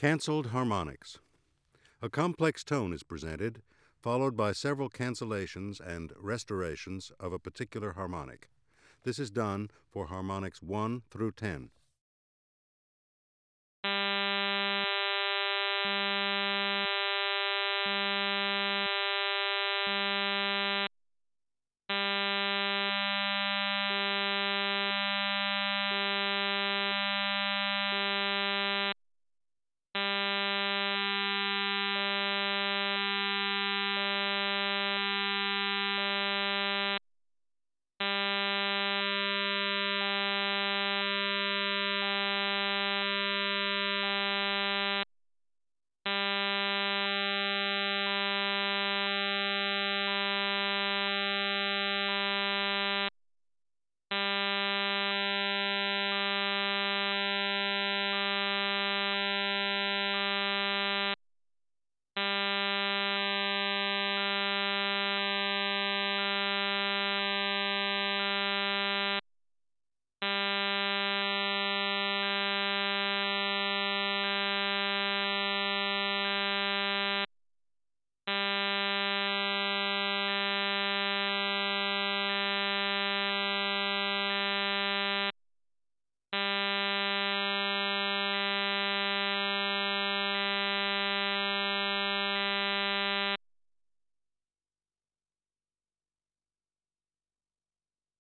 Cancelled harmonics. A complex tone is presented, followed by several cancellations and restorations of a particular harmonic. This is done for harmonics 1 through 10.